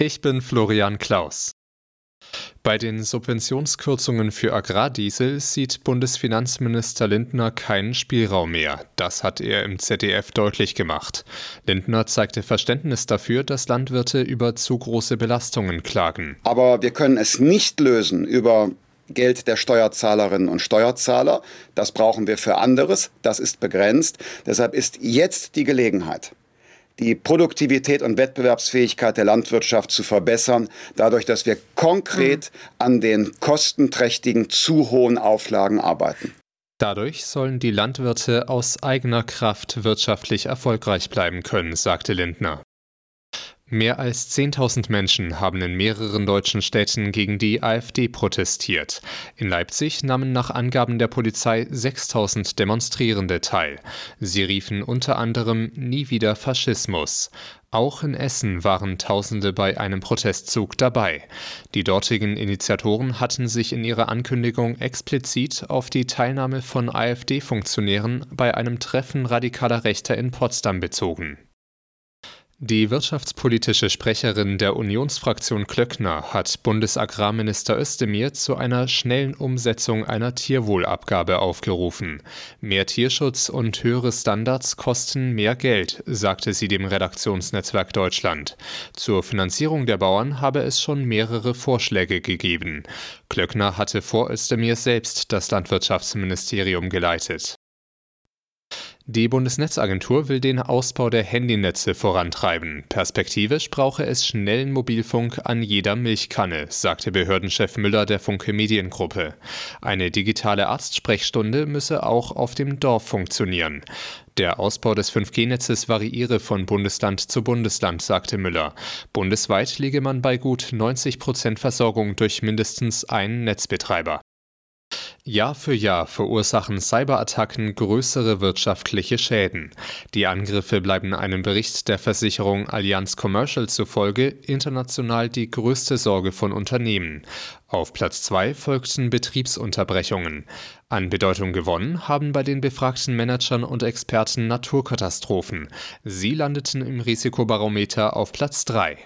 Ich bin Florian Klaus. Bei den Subventionskürzungen für Agrardiesel sieht Bundesfinanzminister Lindner keinen Spielraum mehr. Das hat er im ZDF deutlich gemacht. Lindner zeigte Verständnis dafür, dass Landwirte über zu große Belastungen klagen. Aber wir können es nicht lösen über Geld der Steuerzahlerinnen und Steuerzahler. Das brauchen wir für anderes. Das ist begrenzt. Deshalb ist jetzt die Gelegenheit, die Produktivität und Wettbewerbsfähigkeit der Landwirtschaft zu verbessern, dadurch, dass wir konkret an den kostenträchtigen, zu hohen Auflagen arbeiten. Dadurch sollen die Landwirte aus eigener Kraft wirtschaftlich erfolgreich bleiben können, sagte Lindner. Mehr als 10.000 Menschen haben in mehreren deutschen Städten gegen die AfD protestiert. In Leipzig nahmen nach Angaben der Polizei 6.000 Demonstrierende teil. Sie riefen unter anderem „Nie wieder Faschismus". Auch in Essen waren Tausende bei einem Protestzug dabei. Die dortigen Initiatoren hatten sich in ihrer Ankündigung explizit auf die Teilnahme von AfD-Funktionären bei einem Treffen radikaler Rechter in Potsdam bezogen. Die wirtschaftspolitische Sprecherin der Unionsfraktion Klöckner hat Bundesagrarminister Özdemir zu einer schnellen Umsetzung einer Tierwohlabgabe aufgerufen. Mehr Tierschutz und höhere Standards kosten mehr Geld, sagte sie dem Redaktionsnetzwerk Deutschland. Zur Finanzierung der Bauern habe es schon mehrere Vorschläge gegeben. Klöckner hatte vor Özdemir selbst das Landwirtschaftsministerium geleitet. Die Bundesnetzagentur will den Ausbau der Handynetze vorantreiben. Perspektivisch brauche es schnellen Mobilfunk an jeder Milchkanne, sagte Behördenchef Müller der Funke Mediengruppe. Eine digitale Arztsprechstunde müsse auch auf dem Dorf funktionieren. Der Ausbau des 5G-Netzes variiere von Bundesland zu Bundesland, sagte Müller. Bundesweit liege man bei gut 90% Versorgung durch mindestens einen Netzbetreiber. Jahr für Jahr verursachen Cyberattacken größere wirtschaftliche Schäden. Die Angriffe bleiben einem Bericht der Versicherung Allianz Commercial zufolge international die größte Sorge von Unternehmen. Auf Platz 2 folgten Betriebsunterbrechungen. An Bedeutung gewonnen haben bei den befragten Managern und Experten Naturkatastrophen. Sie landeten im Risikobarometer auf Platz 3.